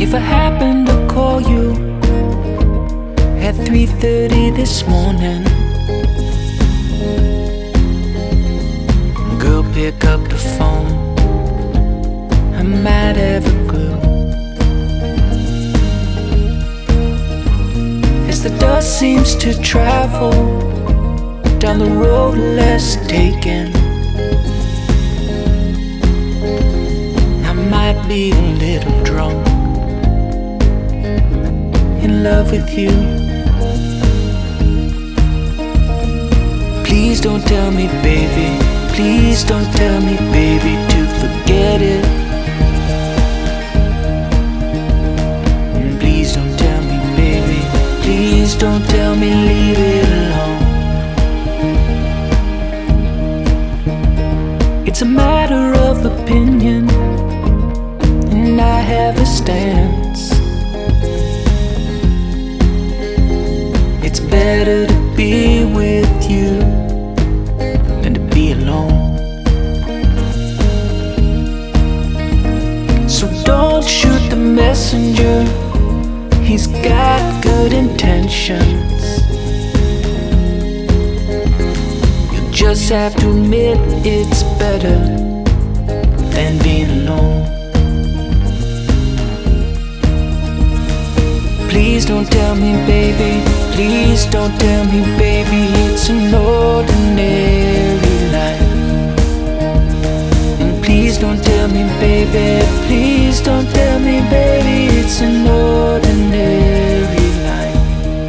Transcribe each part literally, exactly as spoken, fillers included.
If I happen to call you at three thirty this morning, girl, pick up the phone. I might have a clue. As the dust seems to travel down the road less taken, I might be a little drunk, in love with you. Please don't tell me, baby, please don't tell me, baby, to forget it. And please don't tell me, baby, please don't tell me, leave it alone. It's a matter of opinion, and I have a stance. It's better to be with you than to be alone. So don't shoot the messenger, he's got good intentions. You just have to admit it's better than being alone. Please don't tell me, baby, please don't tell me, baby, it's an ordinary life. And please don't tell me, baby, please don't tell me, baby, it's an ordinary life.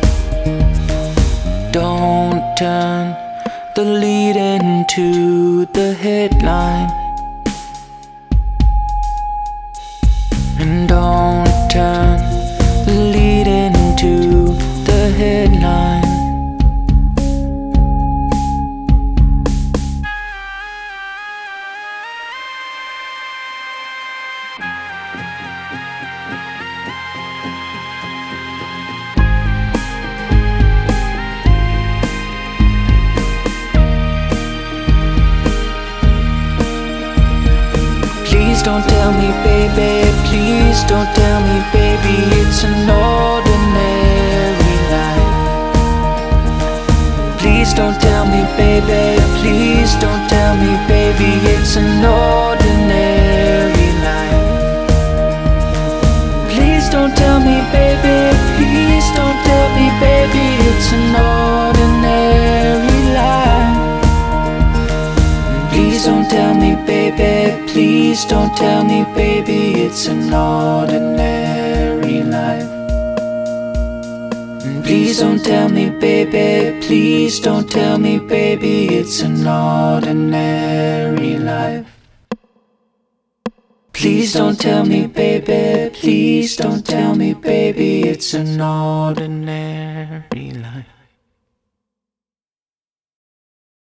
Don't turn the lead into the headline, and don't turn the lead into the headline. Please don't tell me, baby, please don't tell me, baby, it's an ordinary life. Please don't tell me, baby, please don't tell me, baby, it's an ordinary life. Please don't tell me, baby, please don't tell me, baby, it's an ordinary life. Please don't tell me, baby, please don't tell me, baby, it's an ordinary life. Please don't tell me, baby, please don't tell me, baby, it's an ordinary life. Please don't tell me, baby, please don't tell me, baby, it's an ordinary life.